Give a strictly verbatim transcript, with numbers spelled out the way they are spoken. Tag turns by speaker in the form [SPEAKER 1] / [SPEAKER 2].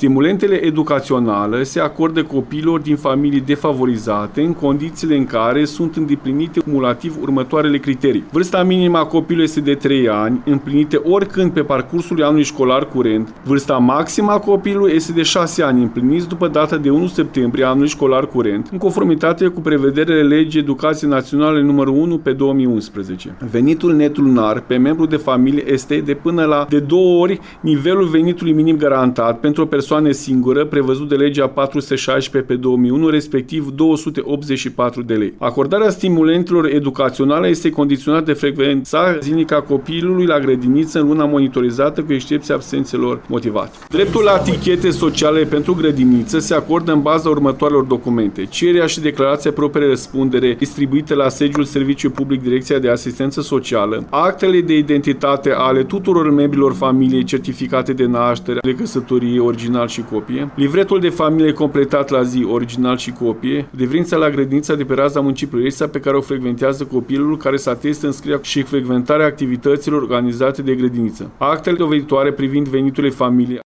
[SPEAKER 1] Stimulentele educaționale se acordă copiilor din familii defavorizate în condițiile în care sunt îndeplinite cumulativ următoarele criterii. Vârsta minimă a copilului este de trei ani, împlinite oricând pe parcursul anului școlar curent. Vârsta maximă a copilului este de șase ani, împliniți după data de unu septembrie anului școlar curent, în conformitate cu prevederile legii Educației Naționale numărul unu pe două mii unsprezece. Venitul net lunar pe membru de familie este de până la de două ori nivelul venitului minim garantat pentru o persoană singură, prevăzut de legea patru sute șaisprezece pe două mii unu, respectiv două sute optzeci și patru de lei. Acordarea stimulentelor educaționale este condiționată de frecvența zilnică a copilului la grădiniță în luna monitorizată, cu excepția absențelor motivate. Dreptul la tichete sociale pentru grădiniță se acordă în baza următoarelor documente: cererea și declarația proprie răspundere distribuite la sediul Serviciu Public Direcția de Asistență Socială, actele de identitate ale tuturor membrilor familiei certificate de naștere, de căsătorie, original și copie, livretul de familie completat la zi, original și copie, referința la grădinița de pe raza municipiului Reșița pe care o frecventează copilul, care să ateste înscrierea și frecventarea activităților organizate de grădiniță, actele doveditoare privind veniturile familiei.